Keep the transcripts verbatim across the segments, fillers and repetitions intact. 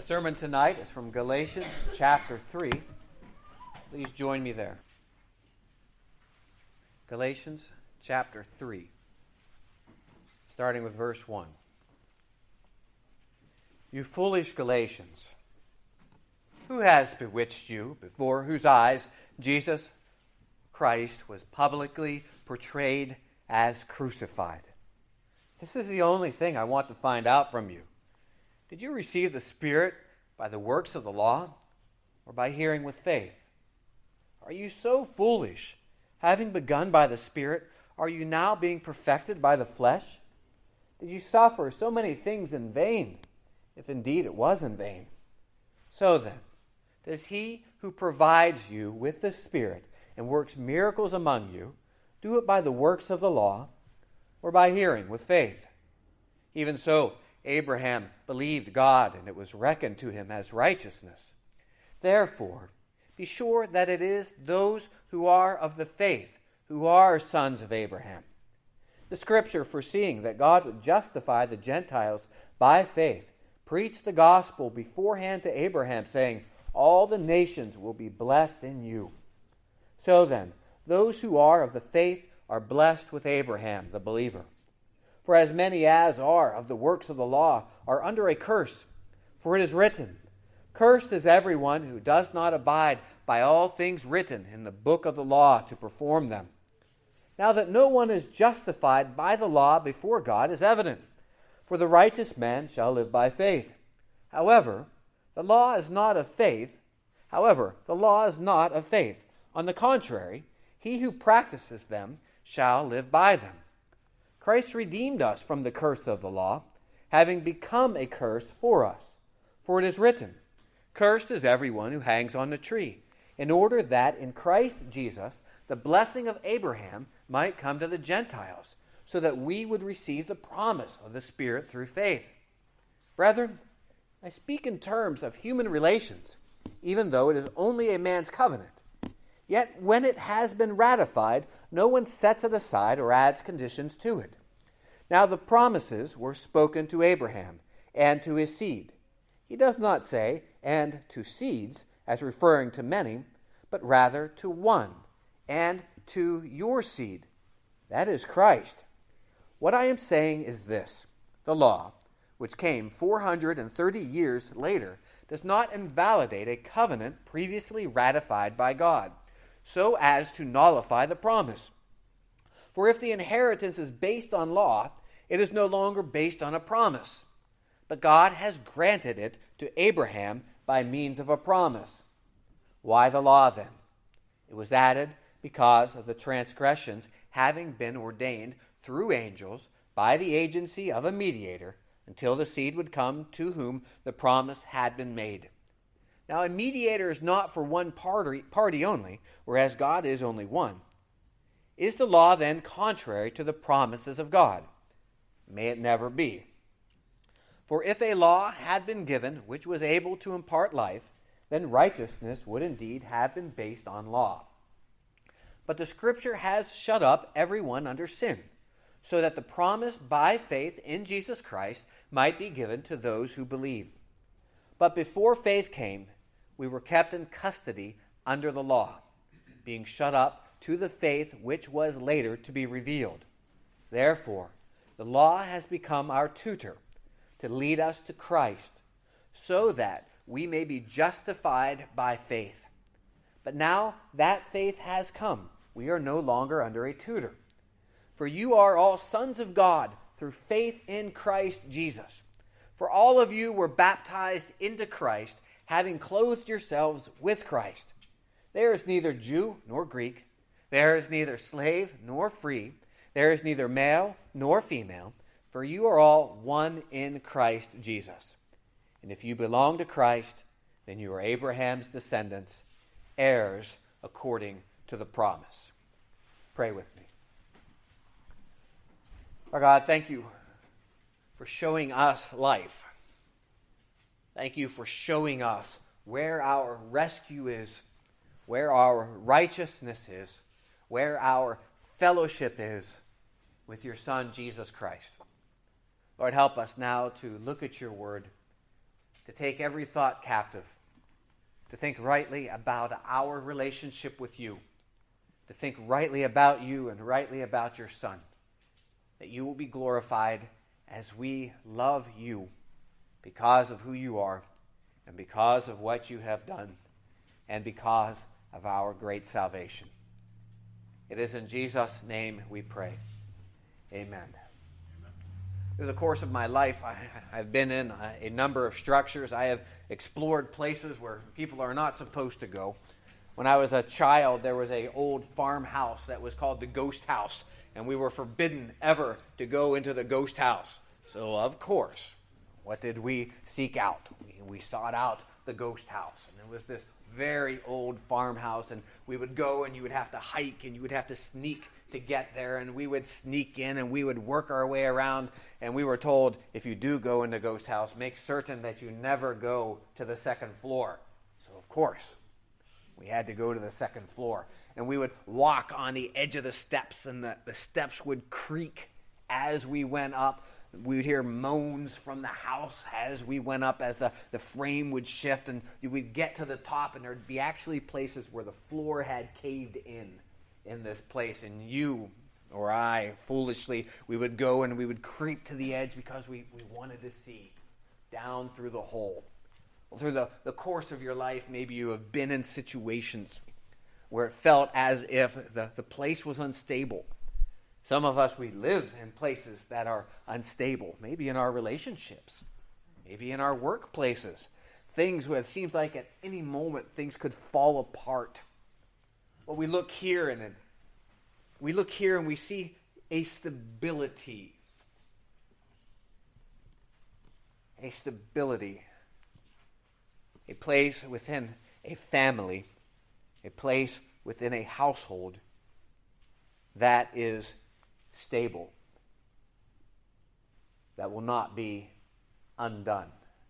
sermon tonight is from Galatians chapter three. Please join me there. Galatians chapter three, starting with verse one. You foolish Galatians, who has bewitched you, before whose eyes Jesus Christ was publicly portrayed as crucified? This is the only thing I want to find out from you. Did you receive the Spirit by the works of the law, or by hearing with faith? Are you so foolish? Having begun by the Spirit, are you now being perfected by the flesh? Did you suffer so many things in vain, if indeed it was in vain? So then, does he who provides you with the Spirit and works miracles among you do it by the works of the law, or by hearing with faith? Even so, Abraham believed God, and it was reckoned to him as righteousness. Therefore, be sure that it is those who are of the faith who are sons of Abraham. The Scripture, foreseeing that God would justify the Gentiles by faith, preached the gospel beforehand to Abraham, saying, all the nations will be blessed in you. So then, those who are of the faith are blessed with Abraham, the believer. For as many as are of the works of the law are under a curse. For it is written, cursed is everyone who does not abide by all things written in the book of the law to perform them. Now that no one is justified by the law before God is evident, for the righteous man shall live by faith. However, the law is not of faith. However, the law is not of faith. On the contrary, he who practices them shall live by them. Christ redeemed us from the curse of the law, having become a curse for us. For it is written, cursed is everyone who hangs on the tree, in order that in Christ Jesus the blessing of Abraham might come to the Gentiles, so that we would receive the promise of the Spirit through faith. Brethren, I speak in terms of human relations, even though it is only a man's covenant. Yet when it has been ratified, no one sets it aside or adds conditions to it. Now the promises were spoken to Abraham and to his seed. He does not say, and to seeds, as referring to many, but rather to one, and to your seed. That is Christ. What I am saying is this: the law, which came four hundred thirty years later, does not invalidate a covenant previously ratified by God, so as to nullify the promise. For if the inheritance is based on law, it is no longer based on a promise. But God has granted it to Abraham by means of a promise. Why the law then? It was added because of the transgressions having been ordained through angels by the agency of a mediator, until the seed would come to whom the promise had been made. Now, a mediator is not for one party, party only, whereas God is only one. Is the law then contrary to the promises of God? May it never be. For if a law had been given which was able to impart life, then righteousness would indeed have been based on law. But the Scripture has shut up everyone under sin, so that the promise by faith in Jesus Christ might be given to those who believe. But before faith came, we were kept in custody under the law, being shut up to the faith which was later to be revealed. Therefore, the law has become our tutor to lead us to Christ, so that we may be justified by faith. But now that faith has come, we are no longer under a tutor. For you are all sons of God through faith in Christ Jesus. For all of you were baptized into Christ, having clothed yourselves with Christ. There is neither Jew nor Greek. There is neither slave nor free. There is neither male nor female. For you are all one in Christ Jesus. And if you belong to Christ, then you are Abraham's descendants, heirs according to the promise. Pray with me. Our God, thank you for showing us life. Thank you for showing us where our rescue is, where our righteousness is, where our fellowship is with your Son, Jesus Christ. Lord, help us now to look at your word, to take every thought captive, to think rightly about our relationship with you, to think rightly about you and rightly about your Son, that you will be glorified as we love you because of who you are and because of what you have done and because of our great salvation. It is in Jesus' name we pray. Amen. Through the course of my life, I, I've been in a, a number of structures. I have explored places where people are not supposed to go. When I was a child, there was an old farmhouse that was called the Ghost House, and we were forbidden ever to go into the ghost house. So, of course, what did we seek out? We, we sought out the ghost house, and it was this very old farmhouse, and we would go and you would have to hike and you would have to sneak to get there, and we would sneak in and we would work our way around, and we were told, if you do go in the ghost house, make certain that you never go to the second floor. So of course we had to go to the second floor, and we would walk on the edge of the steps, and the, the steps would creak as we went up. We would hear moans from the house as we went up, as the, the frame would shift, and we'd get to the top, and there'd be actually places where the floor had caved in in this place, and you or I, foolishly, we would go and we would creep to the edge because we, we wanted to see down through the hole. Well, through the, the course of your life, maybe you have been in situations where it felt as if the, the place was unstable. Some of us, we live in places that are unstable, maybe in our relationships, maybe in our workplaces. Things where it seems like at any moment things could fall apart. Well, we look here and then we look here and we see a stability. A stability. A place within a family, a place within a household that is stable, that will not be undone.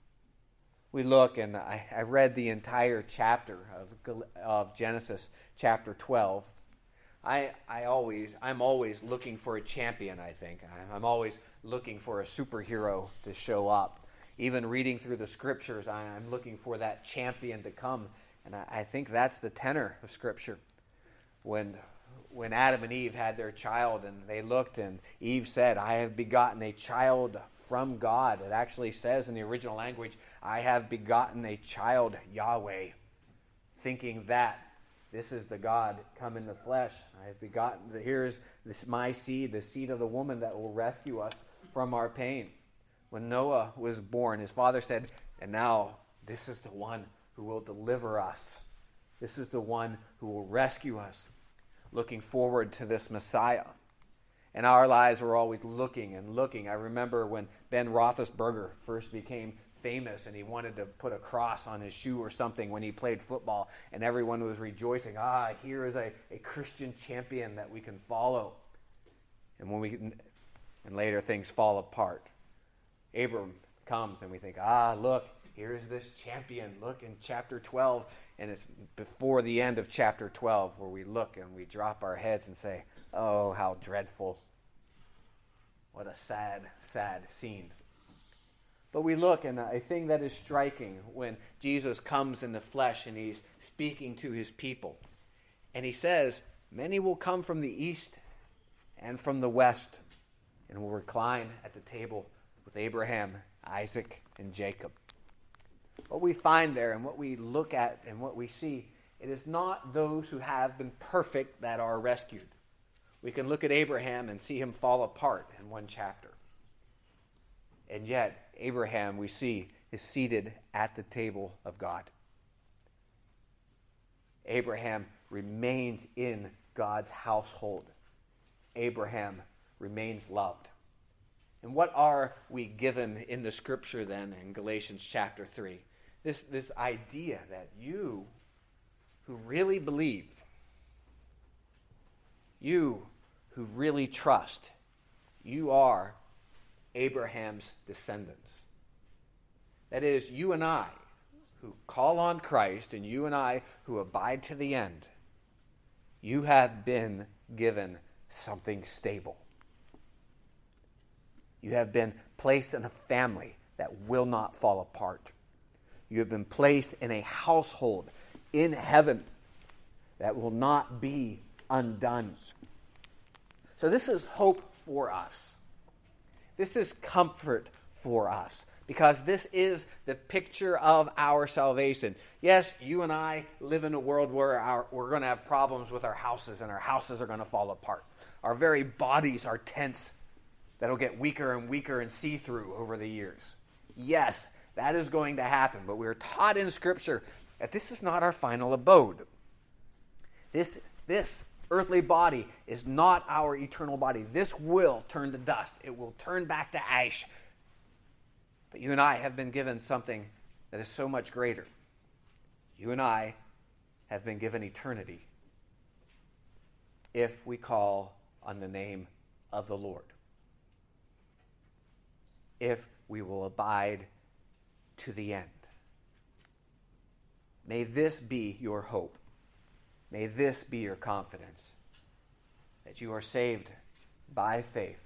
We look, and I, I read the entire chapter of, of Genesis, chapter twelve. I, I always, I'm always looking for a champion, I think. I, I'm always looking for a superhero to show up. Even reading through the scriptures, I, I'm looking for that champion to come. And I, I think that's the tenor of Scripture. When when Adam and Eve had their child, and they looked, and Eve said, I have begotten a child from God. It actually says in the original language, I have begotten a child, Yahweh, thinking that this is the God come in the flesh. I have begotten, here's this my seed, the seed of the woman that will rescue us from our pain. When Noah was born, his father said, and now this is the one who will deliver us. This is the one who will rescue us. Looking forward to this Messiah. And our lives were always looking and looking. I remember when Ben Roethlisberger first became famous and he wanted to put a cross on his shoe or something when he played football, and everyone was rejoicing, ah, here is a, a Christian champion that we can follow. And when we and later things fall apart. Abram comes and we think, ah, look, here's this champion. Look in chapter twelve. And it's before the end of chapter twelve where we look and we drop our heads and say, oh, how dreadful. What a sad, sad scene. But we look, and a thing that is striking when Jesus comes in the flesh and he's speaking to his people. And he says, many will come from the east and from the west and will recline at the table with Abraham, Isaac, and Jacob. What we find there and what we look at and what we see, it is not those who have been perfect that are rescued. We can look at Abraham and see him fall apart in one chapter. And yet, Abraham, we see, is seated at the table of God. Abraham remains in God's household. Abraham remains loved. And what are we given in the Scripture then in Galatians chapter three? This, this idea that you who really believe, you who really trust, you are Abraham's descendants. That is, you and I who call on Christ and you and I who abide to the end, you have been given something stable. You have been placed in a family that will not fall apart. You have been placed in a household in heaven that will not be undone. So this is hope for us. This is comfort for us, because this is the picture of our salvation. Yes, you and I live in a world where our, we're going to have problems with our houses, and our houses are going to fall apart. Our very bodies are tents that'll get weaker and weaker and see-through over the years. Yes, that is going to happen, but we're taught in Scripture that this is not our final abode. This, this earthly body is not our eternal body. This will turn to dust. It will turn back to ash. But you and I have been given something that is so much greater. You and I have been given eternity if we call on the name of the Lord. If we will abide to the end. May this be your hope. May this be your confidence, that you are saved by faith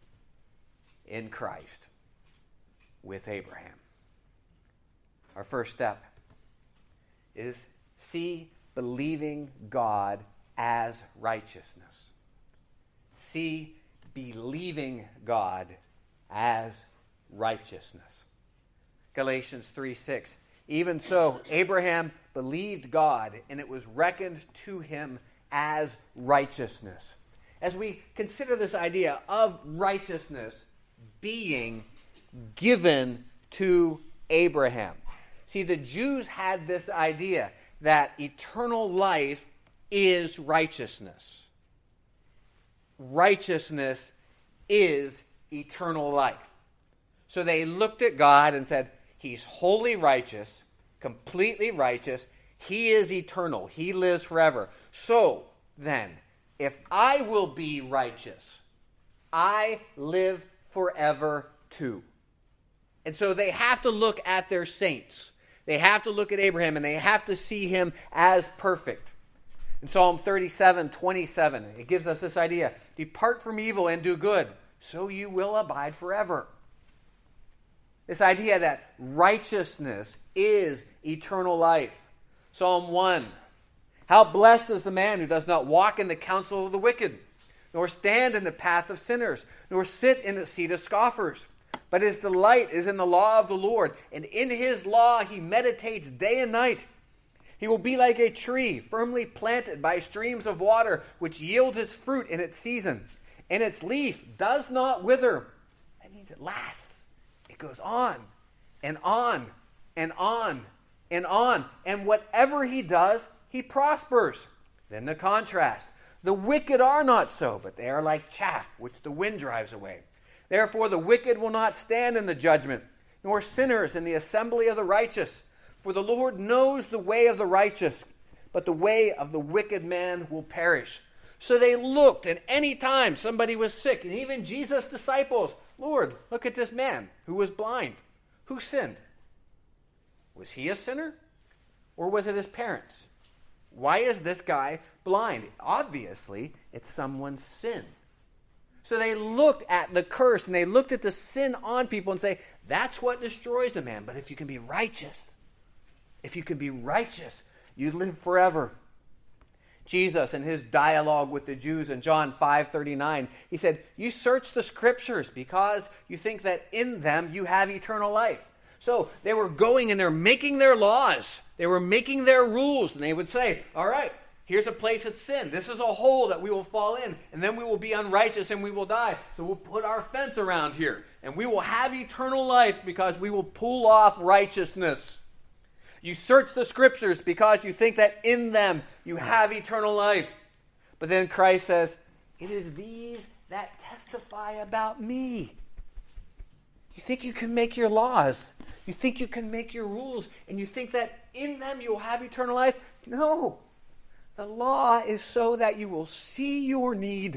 in Christ with Abraham. Our first step is see believing God as righteousness. See believing God as righteousness. Galatians three six. Even so, Abraham believed God, and it was reckoned to him as righteousness. As we consider this idea of righteousness being given to Abraham. See, the Jews had this idea that eternal life is righteousness. Righteousness is eternal life. So they looked at God and said, He's wholly righteous, completely righteous. He is eternal. He lives forever. So then, if I will be righteous, I live forever too. And so they have to look at their saints. They have to look at Abraham, and they have to see him as perfect. In Psalm thirty-seven twenty-seven, it gives us this idea. Depart from evil and do good, so you will abide forever. This idea that righteousness is eternal life. Psalm one. How blessed is the man who does not walk in the counsel of the wicked, nor stand in the path of sinners, nor sit in the seat of scoffers. But his delight is in the law of the Lord, and in his law he meditates day and night. He will be like a tree firmly planted by streams of water, which yields its fruit in its season, and its leaf does not wither. That means it lasts. It goes on and on and on and on. And whatever he does, he prospers. Then the contrast. The wicked are not so, but they are like chaff, which the wind drives away. Therefore the wicked will not stand in the judgment, nor sinners in the assembly of the righteous. For the Lord knows the way of the righteous, but the way of the wicked man will perish. So they looked, and any time somebody was sick, and even Jesus' disciples, Lord, look at this man who was blind. Who sinned? Was he a sinner? Or was it his parents? Why is this guy blind? Obviously, it's someone's sin. So they looked at the curse, and they looked at the sin on people and say, that's what destroys a man. But if you can be righteous, if you can be righteous, you live forever. Jesus, in his dialogue with the Jews in John five thirty-nine, he said, you search the scriptures because you think that in them you have eternal life. So they were going and they're making their laws. They were making their rules. And they would say, all right, here's a place of sin. This is a hole that we will fall in. And then we will be unrighteous and we will die. So we'll put our fence around here. And we will have eternal life because we will pull off righteousness. You search the scriptures because you think that in them you have eternal life. But then Christ says, it is these that testify about me. You think you can make your laws. You think you can make your rules. And you think that in them you will have eternal life. No. The law is so that you will see your need.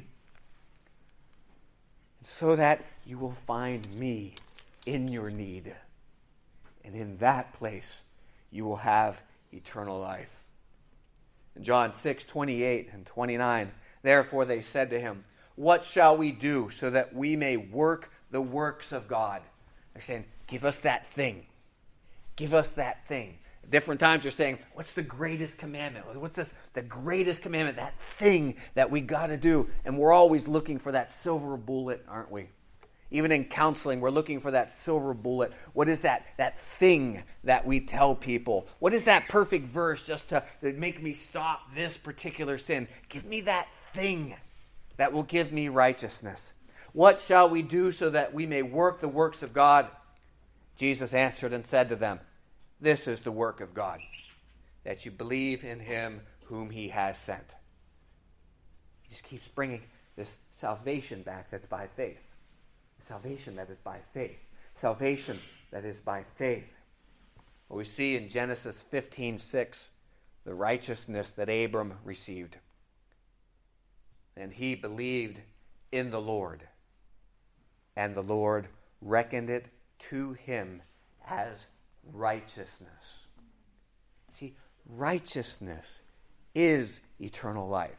So that you will find me in your need. And in that place you will have eternal life. In John six twenty-eight and twenty-nine, therefore they said to him, what shall we do so that we may work the works of God? They're saying, give us that thing. Give us that thing. At different times you're saying, what's the greatest commandment? What's this, the greatest commandment, that thing that we got to do? And we're always looking for that silver bullet, aren't we? Even in counseling, we're looking for that silver bullet. What is that, that thing that we tell people? What is that perfect verse just to, to make me stop this particular sin? Give me that thing that will give me righteousness. What shall we do so that we may work the works of God? Jesus answered and said to them, this is the work of God, that you believe in him whom he has sent. He just keeps bringing this salvation back that's by faith. Salvation that is by faith. Salvation that is by faith. Well, we see in Genesis fifteen six the righteousness that Abram received. And he believed in the Lord, and the Lord reckoned it to him as righteousness. See, righteousness is eternal life.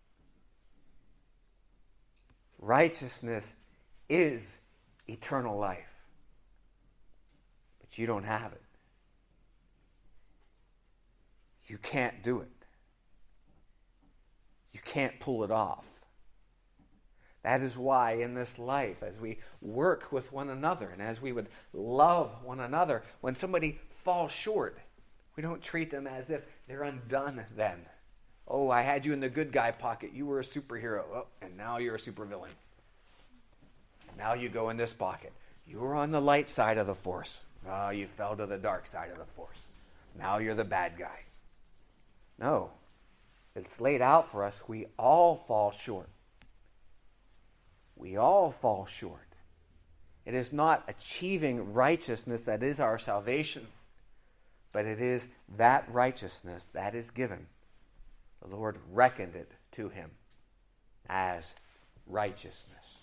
Righteousness is eternal life. But you don't have it. You can't do it. You can't pull it off. That is why in this life, as we work with one another and as we would love one another, when somebody falls short, we don't treat them as if they're undone then. Oh, I had you in the good guy pocket. You were a superhero. Oh, and now you're a supervillain. Now you go in this pocket. You were on the light side of the force. Oh, you fell to the dark side of the force. Now you're the bad guy. No. It's laid out for us. We all fall short. We all fall short. It is not achieving righteousness that is our salvation, but it is that righteousness that is given. The Lord reckoned it to him as righteousness.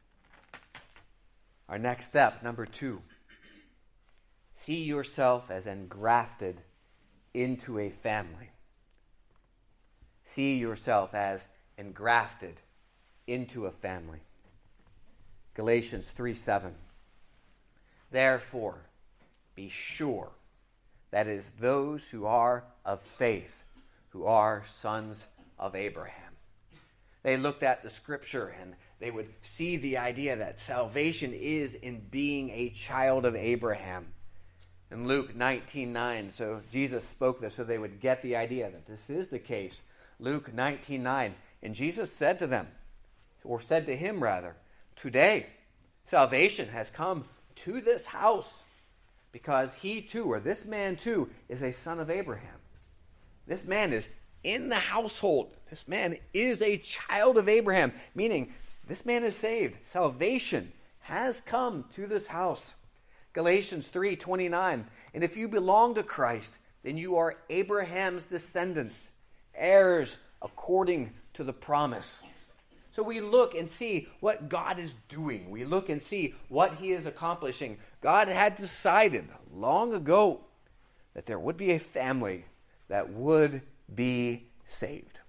Our next step, number two, see yourself as engrafted into a family. See yourself as engrafted into a family. Galatians three seven. Therefore, be sure that is those who are of faith, who are sons of Abraham. They looked at the scripture and they would see the idea that salvation is in being a child of Abraham. In Luke nineteen nine, so Jesus spoke this so they would get the idea that this is the case. Luke nineteen nine, and Jesus said to them, or said to him rather, today salvation has come to this house, because he too, or this man too, is a son of Abraham. This man is in the household. This man is a child of Abraham, meaning this man is saved. Salvation has come to this house. Galatians three twenty-nine, and if you belong to Christ, then you are Abraham's descendants, heirs according to the promise. So we look and see what God is doing. We look and see what he is accomplishing. God had decided long ago that there would be a family that would be saved.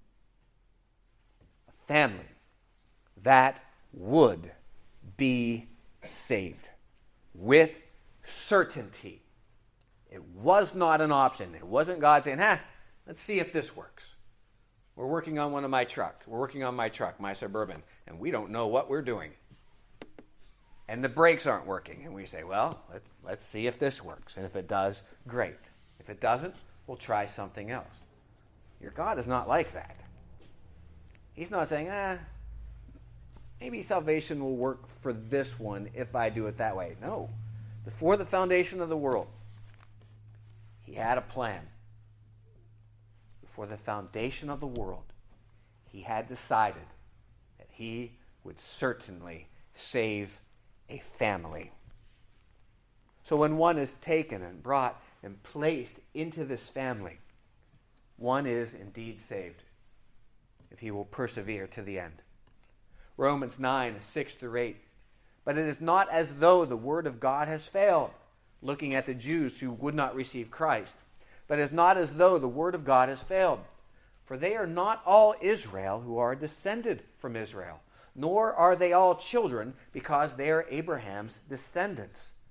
A family that would be saved with certainty. It was not an option. It wasn't God saying, "Huh, let's see if this works. We're working on one of my truck. We're working on my truck, my Suburban, and we don't know what we're doing. And the brakes aren't working." And we say, well, let's, let's see if this works. And if it does, great. If it doesn't, we'll try something else. Your God is not like that. He's not saying, ah, maybe salvation will work for this one if I do it that way. No. Before the foundation of the world, he had a plan. Before the foundation of the world, he had decided that he would certainly save a family. So when one is taken and brought and placed into this family, one is indeed saved if he will persevere to the end. Romans nine, six through eight. But it is not as though the word of God has failed, looking at the Jews who would not receive Christ. But it is not as though the word of God has failed. For they are not all Israel who are descended from Israel, nor are they all children, because they are Abraham's descendants.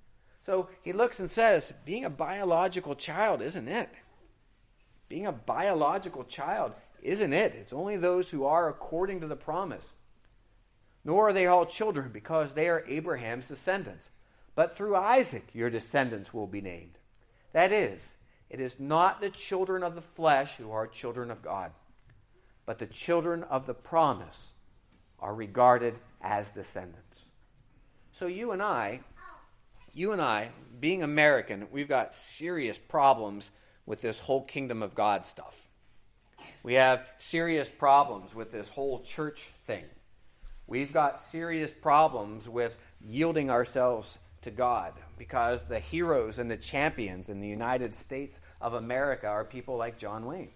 So he looks and says, being a biological child isn't it. Being a biological child isn't it. It's only those who are according to the promise. Nor are they all children, because they are Abraham's descendants. But through Isaac your descendants will be named. That is, it is not the children of the flesh who are children of God, but the children of the promise are regarded as descendants. So you and I, you and I, being American, we've got serious problems with this whole kingdom of God stuff. We have serious problems with this whole church thing. We've got serious problems with yielding ourselves to God, because the heroes and the champions in the United States of America are people like John Wayne,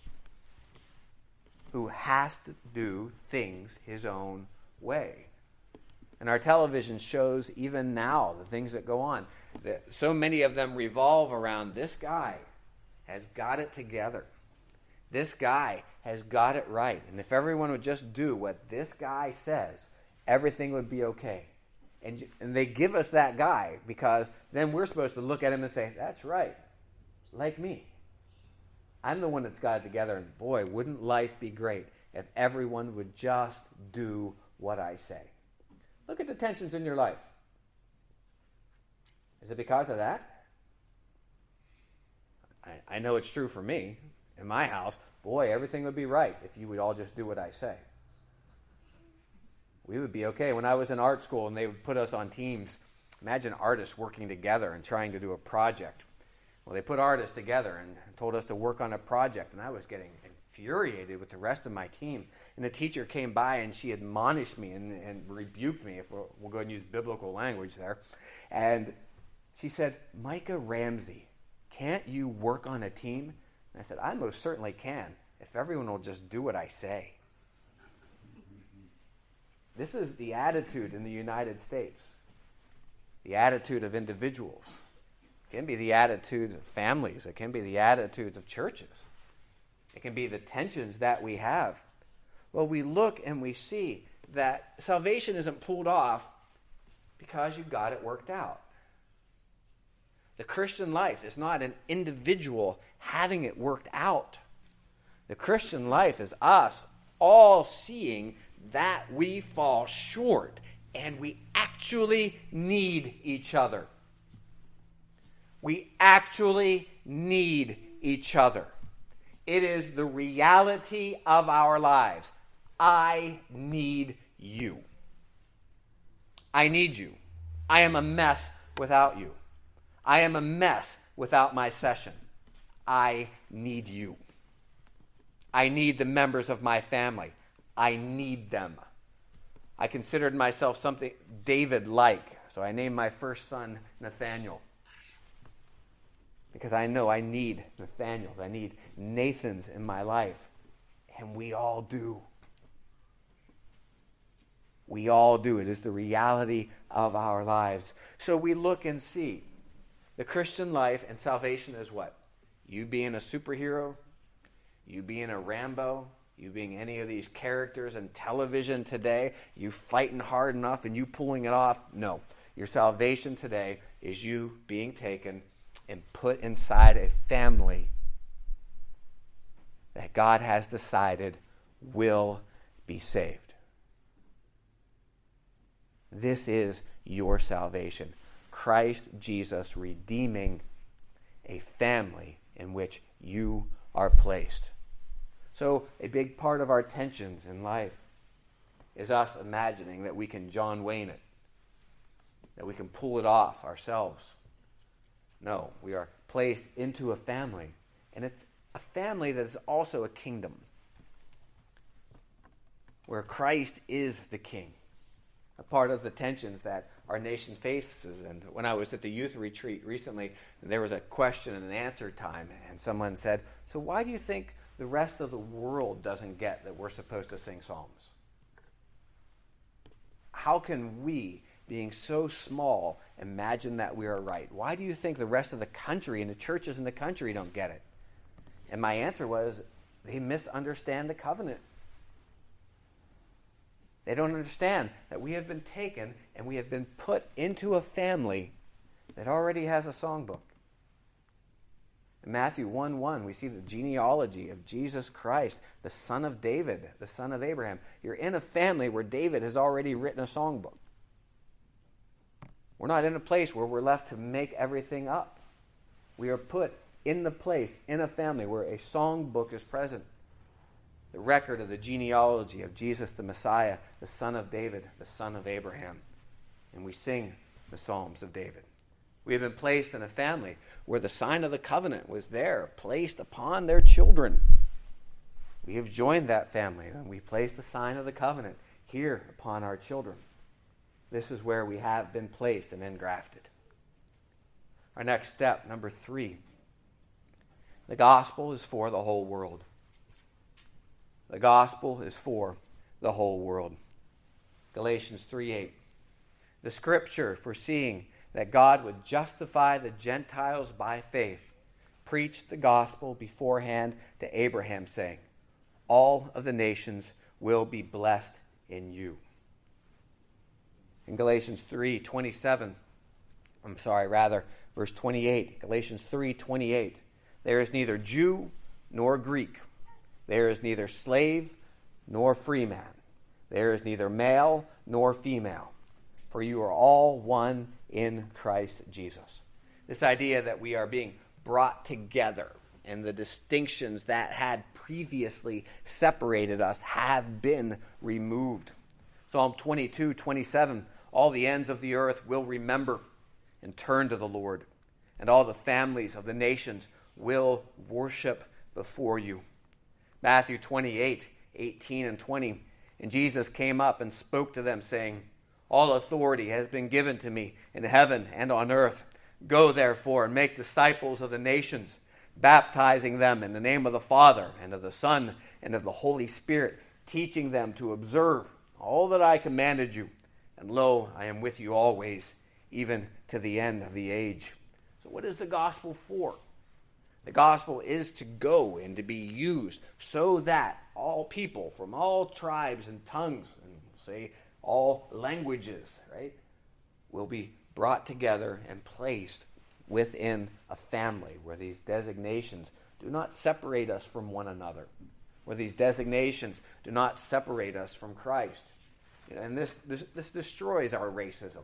who has to do things his own way. And our television shows, even now, the things that go on, that so many of them revolve around this guy has got it together. This guy has got it right. And if everyone would just do what this guy says, everything would be okay. And, and they give us that guy because then we're supposed to look at him and say, that's right, like me. I'm the one that's got it together, and boy, wouldn't life be great if everyone would just do what I say. Look at the tensions in your life. Is it because of that? I, I know it's true for me. In my house, boy, everything would be right if you would all just do what I say. We would be okay. When I was in art school and they would put us on teams, imagine artists working together and trying to do a project. Well, they put artists together and told us to work on a project, and I was getting infuriated with the rest of my team. And the teacher came by and she admonished me and, and rebuked me, if we'll, we'll go and use biblical language there. And she said, Micah Ramsey, can't you work on a team? And I said, I most certainly can, if everyone will just do what I say. This is the attitude in the United States, the attitude of individuals. It can be the attitude of families. It can be the attitudes of churches. It can be the tensions that we have. Well, we look and we see that salvation isn't pulled off because you got it worked out. The Christian life is not an individual having it worked out. The Christian life is us all seeing that we fall short and we actually need each other. We actually need each other. It is the reality of our lives. I need you. I need you. I am a mess without you. I am a mess without my session. I need you. I need the members of my family. I need them. I considered myself something David-like, so I named my first son Nathaniel. Because I know I need Nathaniels. I need Nathans in my life. And we all do. We all do. It is the reality of our lives. So we look and see the Christian life and salvation is what? You being a superhero, you being a Rambo, you being any of these characters in television today, you fighting hard enough and you pulling it off. No. Your salvation today is you being taken and put inside a family that God has decided will be saved. This is your salvation. Christ Jesus redeeming a family in which you are placed. So a big part of our tensions in life is us imagining that we can John Wayne it, that we can pull it off ourselves. No, we are placed into a family, and it's a family that is also a kingdom, where Christ is the king. A part of the tensions that our nation faces. And when I was at the youth retreat recently, there was a question and answer time, and someone said, so why do you think the rest of the world doesn't get that we're supposed to sing psalms? How can we, being so small, imagine that we are right? Why do you think the rest of the country and the churches in the country don't get it? And my answer was, they misunderstand the covenant. They don't understand that we have been taken and we have been put into a family that already has a songbook. In Matthew one one, we see the genealogy of Jesus Christ, the son of David, the son of Abraham. You're in a family where David has already written a songbook. We're not in a place where we're left to make everything up. We are put in the place, in a family where a songbook is present. The record of the genealogy of Jesus the Messiah, the son of David, the son of Abraham. And we sing the Psalms of David. We have been placed in a family where the sign of the covenant was there, placed upon their children. We have joined that family, and we place the sign of the covenant here upon our children. This is where we have been placed and engrafted. Our next step, number three. The gospel is for the whole world. The gospel is for the whole world. Galatians three eight. The scripture foreseeing that God would justify the Gentiles by faith preached the gospel beforehand to Abraham, saying, all of the nations will be blessed in you. In Galatians three twenty-seven, I'm sorry, rather, verse twenty-eight, Galatians three twenty-eight, there is neither Jew nor Greek, there is neither slave nor free man, there is neither male nor female, for you are all one in Christ Jesus. This idea that we are being brought together and the distinctions that had previously separated us have been removed. Psalm twenty-two twenty-seven, all the ends of the earth will remember and turn to the Lord, and all the families of the nations will worship before you. Matthew twenty-eight eighteen and twenty, and Jesus came up and spoke to them, saying, all authority has been given to me in heaven and on earth. Go therefore and make disciples of the nations, baptizing them in the name of the Father and of the Son and of the Holy Spirit, teaching them to observe all that I commanded you. And lo, I am with you always, even to the end of the age. So what is the gospel for? The gospel is to go and to be used so that all people from all tribes and tongues, and say all languages, right, will be brought together and placed within a family where these designations do not separate us from one another, where these designations do not separate us from Christ. You know, and this, this this destroys our racism.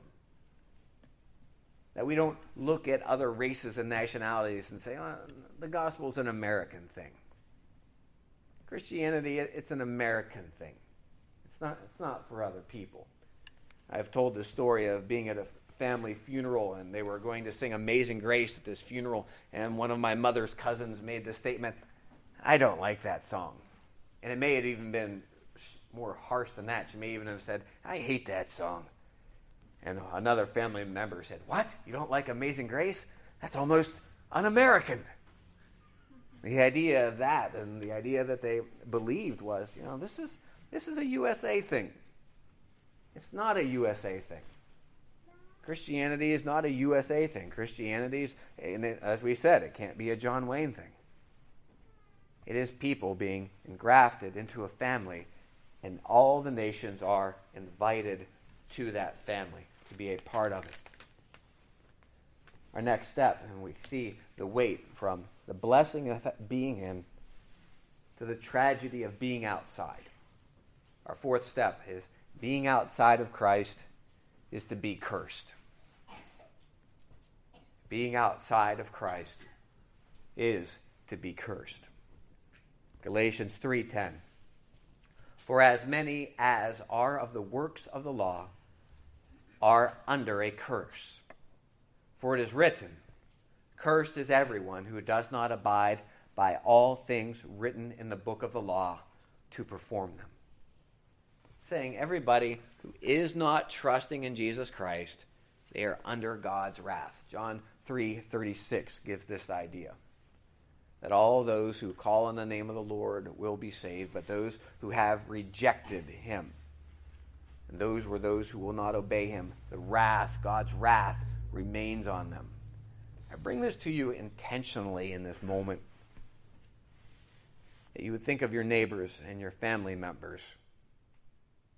That we don't look at other races and nationalities and say, oh, the gospel is an American thing. Christianity, it's an American thing. It's not, it's not for other people. I've told the story of being at a family funeral, and they were going to sing Amazing Grace at this funeral, and one of my mother's cousins made the statement, I don't like that song. And it may have even been more harsh than that. She may even have said, I hate that song. And another family member said, what? You don't like Amazing Grace? That's almost un-American. The idea of that and the idea that they believed was, you know, this is this is a U S A thing. It's not a U S A thing. Christianity is not a U S A thing. Christianity is, and it, as we said, it can't be a John Wayne thing. It is people being engrafted into a family, and all the nations are invited to that family to be a part of it. Our next step, and we see the weight from the blessing of being in to the tragedy of being outside. Our fourth step is being outside of Christ is to be cursed. Being outside of Christ is to be cursed. Galatians three ten. For as many as are of the works of the law are under a curse. For it is written, cursed is everyone who does not abide by all things written in the book of the law to perform them. Saying everybody who is not trusting in Jesus Christ, they are under God's wrath. John three thirty-six gives this idea. That all those who call on the name of the Lord will be saved, but those who have rejected him, and those were those who will not obey him, the wrath, God's wrath, remains on them. I bring this to you intentionally in this moment, that you would think of your neighbors and your family members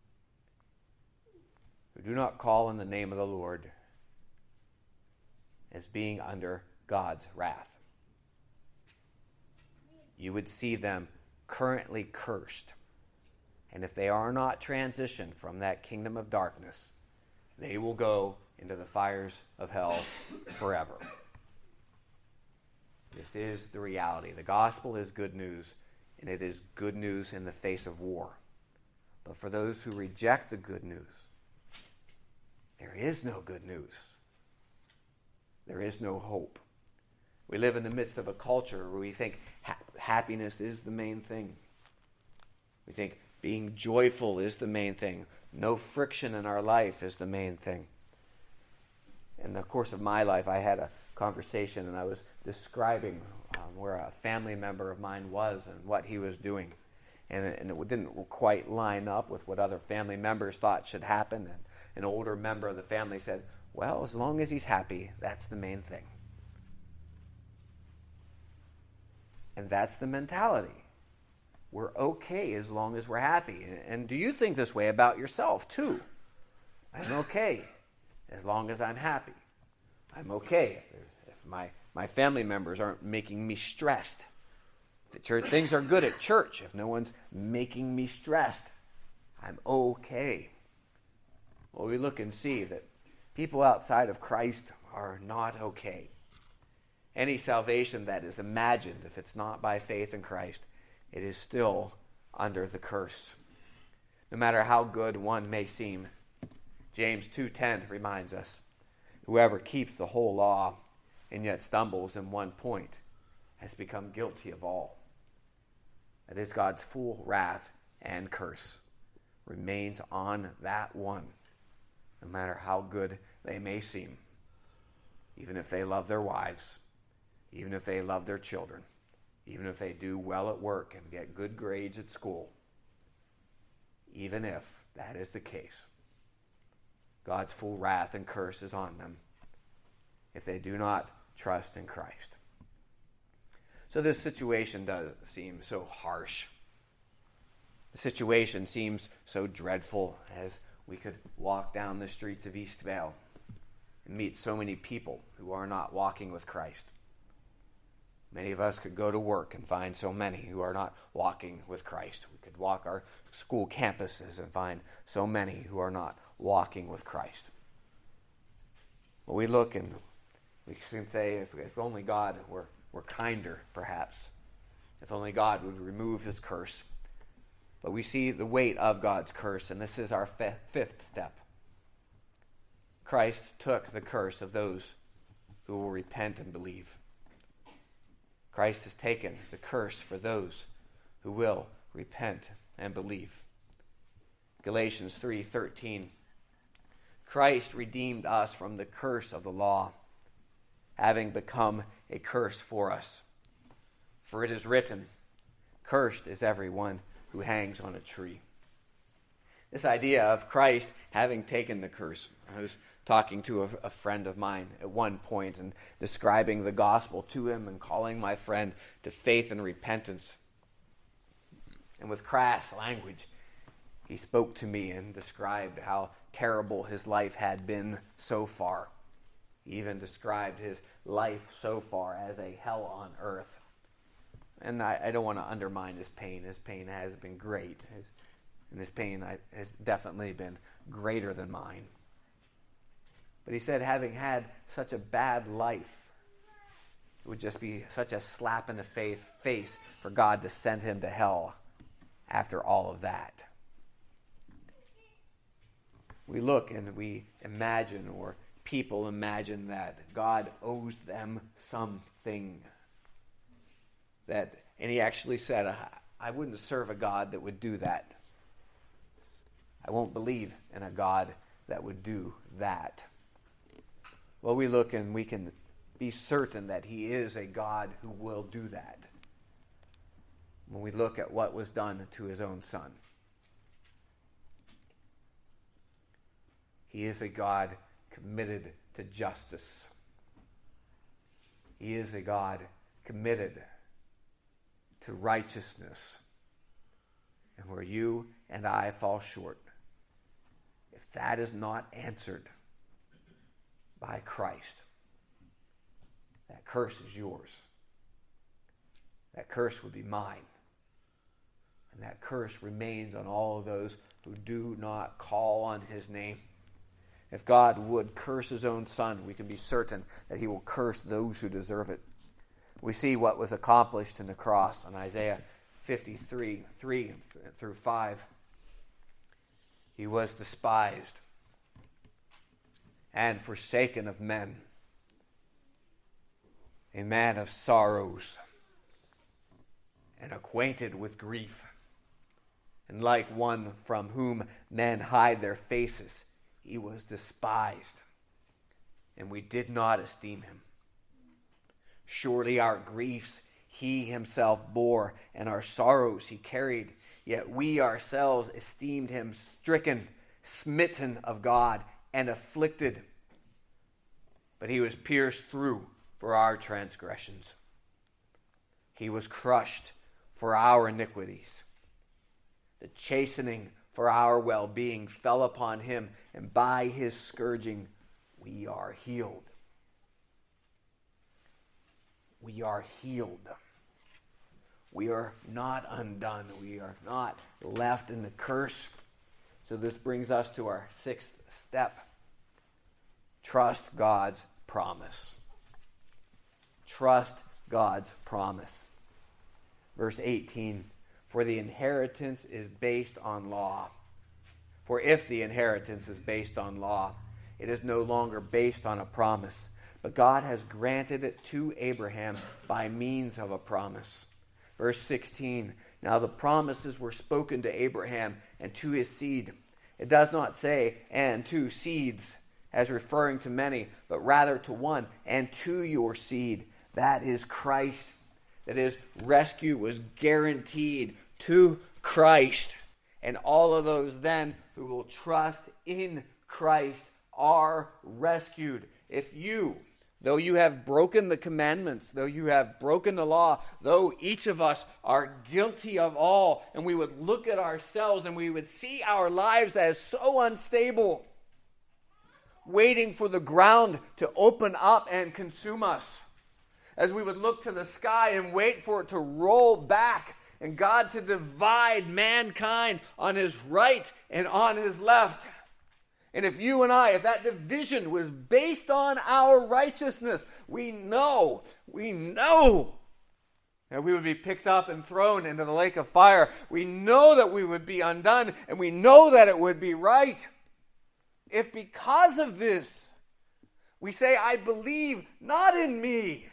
who do not call on the name of the Lord, as being under God's wrath. You would see them currently cursed. And if they are not transitioned from that kingdom of darkness, they will go into the fires of hell forever. This is the reality. The gospel is good news, and it is good news in the face of war. But for those who reject the good news, there is no good news. There is no hope. We live in the midst of a culture where we think ha- happiness is the main thing. We think being joyful is the main thing. No friction in our life is the main thing. In the course of my life, I had a conversation and I was describing um, where a family member of mine was and what he was doing. And it, and it didn't quite line up with what other family members thought should happen. And an older member of the family said, well, as long as he's happy, that's the main thing. And that's the mentality. We're okay as long as we're happy. And do you think this way about yourself, too? I'm okay as long as I'm happy. I'm okay if, if my, my family members aren't making me stressed. If the church, things are good at church. If no one's making me stressed, I'm okay. Well, we look and see that people outside of Christ are not okay. Any salvation that is imagined, if it's not by faith in Christ, it is still under the curse. No matter how good one may seem, James two ten reminds us, whoever keeps the whole law and yet stumbles in one point has become guilty of all. That is, God's full wrath and curse remains on that one, no matter how good they may seem, even if they love their wives, even if they love their children, even if they do well at work and get good grades at school. Even if that is the case, God's full wrath and curse is on them if they do not trust in Christ. So this situation does seem so harsh. The situation seems so dreadful as we could walk down the streets of Eastvale and meet so many people who are not walking with Christ. Many of us could go to work and find so many who are not walking with Christ. We could walk our school campuses and find so many who are not walking with Christ. Well, we look and we can say, if, if only God were, were kinder, perhaps. If only God would remove his curse. But we see the weight of God's curse, and this is our f- fifth step. Christ took the curse of those who will repent and believe. Christ has taken the curse for those who will repent and believe. Galatians three thirteen. Christ redeemed us from the curse of the law, having become a curse for us. For it is written, cursed is everyone who hangs on a tree. This idea of Christ having taken the curse. I was talking to a, a friend of mine at one point and describing the gospel to him and calling my friend to faith and repentance. And with crass language, he spoke to me and described how terrible his life had been so far. He even described his life so far as a hell on earth. And I, I don't want to undermine his pain. His pain has been great. His, and his pain has definitely been greater than mine. But he said, having had such a bad life, it would just be such a slap in the face, face for God to send him to hell after all of that. We look and we imagine, or people imagine, that God owes them something. That, and he actually said, I wouldn't serve a God that would do that. I won't believe in a God that would do that. Well, we look and we can be certain that he is a God who will do that when we look at what was done to his own son. He is a God committed to justice. He is a God committed to righteousness. And where you and I fall short, if that is not answered by Christ, that curse is yours. That curse would be mine. And that curse remains on all of those who do not call on his name. If God would curse his own son, we can be certain that he will curse those who deserve it. We see what was accomplished in the cross on Isaiah fifty-three, three through five. He was despised and forsaken of men, a man of sorrows and acquainted with grief. And like one from whom men hide their faces, he was despised, and we did not esteem him. Surely our griefs he himself bore, and our sorrows he carried. Yet we ourselves esteemed him stricken, smitten of God, and afflicted. But he was pierced through for our transgressions. He was crushed for our iniquities. The chastening for our well-being fell upon him, and by his scourging we are healed. We are healed. We are not undone. We are not left in the curse. So this brings us to our sixth step. Trust God's promise. Trust God's promise. Verse eighteen, for the inheritance is based on law. For if the inheritance is based on law, it is no longer based on a promise, but God has granted it to Abraham by means of a promise. Verse sixteen, now the promises were spoken to Abraham and to his seed. It does not say, and to seeds, as referring to many, but rather to one, and to your seed. That is Christ. That is, rescue was guaranteed to Christ. And all of those then who will trust in Christ are rescued. If you, though you have broken the commandments, though you have broken the law, though each of us are guilty of all, and we would look at ourselves and we would see our lives as so unstable, waiting for the ground to open up and consume us, as we would look to the sky and wait for it to roll back, and God to divide mankind on his right and on his left. And if you and I, if that division was based on our righteousness, we know, we know that we would be picked up and thrown into the lake of fire. We know that we would be undone, and we know that it would be right. If because of this, we say, I believe not in me,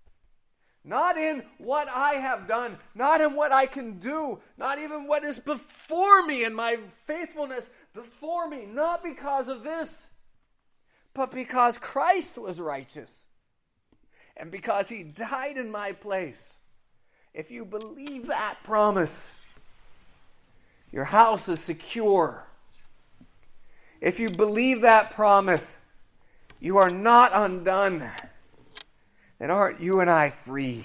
not in what I have done, not in what I can do, not even what is before me and my faithfulness before me, not because of this, but because Christ was righteous and because he died in my place. If you believe that promise, your house is secure. If you believe that promise, you are not undone. Then aren't you and I free?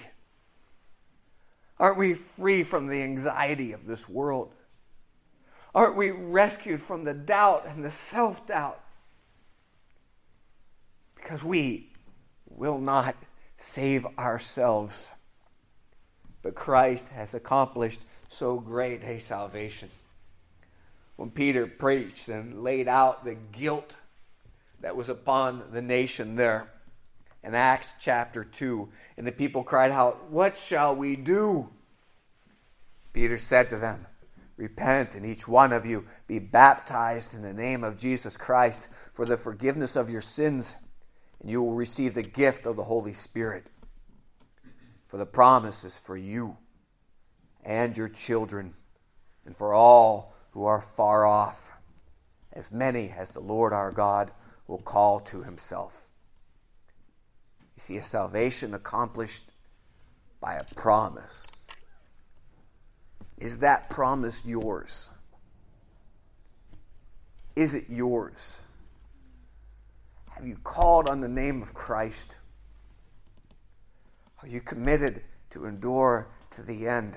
Aren't we free from the anxiety of this world? Aren't we rescued from the doubt and the self-doubt? Because we will not save ourselves. But Christ has accomplished so great a salvation. When Peter preached and laid out the guilt that was upon the nation there, in Acts chapter two, and the people cried out, what shall we do? Peter said to them, repent, and each one of you be baptized in the name of Jesus Christ for the forgiveness of your sins, and you will receive the gift of the Holy Spirit. For the promise is for you and your children, and for all who are far off, as many as the Lord our God will call to himself. You see, a salvation accomplished by a promise. Is that promise yours? Is it yours? Have you called on the name of Christ? Are you committed to endure to the end?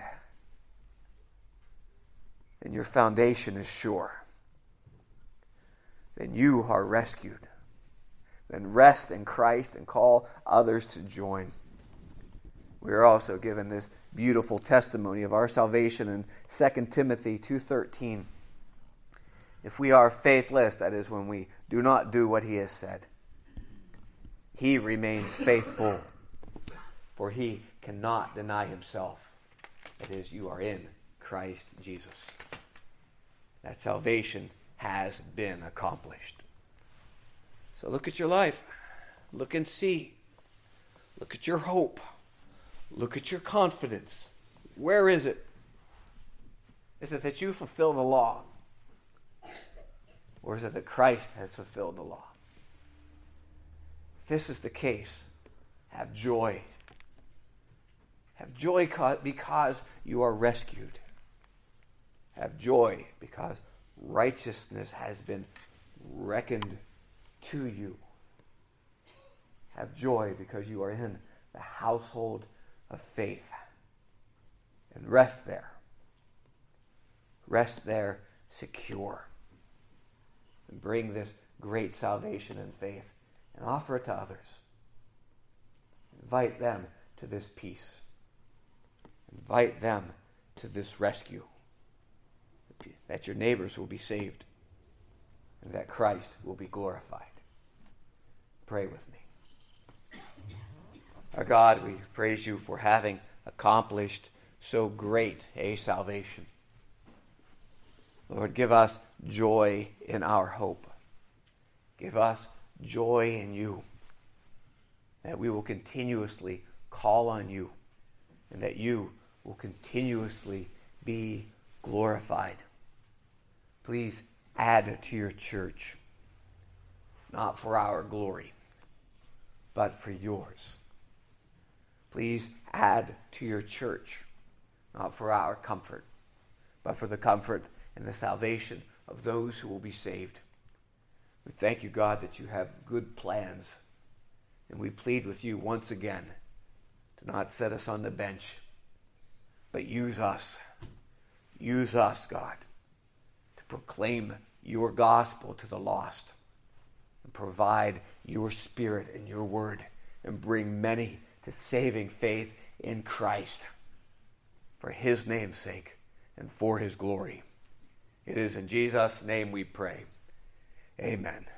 Then your foundation is sure. Then you are rescued. then rest in Christ and call others to join. We are also given this beautiful testimony of our salvation in Second Timothy two thirteen. If we are faithless, that is, when we do not do what he has said, he remains faithful, for he cannot deny himself. That is, you are in Christ Jesus. That salvation has been accomplished. So look at your life. Look and see. Look at your hope. Look at your confidence. Where is it? Is it that you fulfill the law? Or is it that Christ has fulfilled the law? If this is the case, have joy. Have joy because you are rescued. Have joy because righteousness has been reckoned to you. Have joy because you are in the household of faith. And rest there. Rest there secure. And bring this great salvation and faith and offer it to others. Invite them to this peace. Invite them to this rescue. That your neighbors will be saved and that Christ will be glorified. Pray with me. Our God, we praise you for having accomplished so great a salvation. Lord, give us joy in our hope. Give us joy in you, that we will continuously call on you and that you will continuously be glorified. Please add to your church, not for our glory, but for yours. Please add to your church, not for our comfort, but for the comfort and the salvation of those who will be saved. We thank you, God, that you have good plans, and we plead with you once again to not set us on the bench, but use us. Use us, God, to proclaim your gospel to the lost and provide your spirit and your word and bring many to saving faith in Christ for his name's sake and for his glory. It is in Jesus' name we pray. Amen.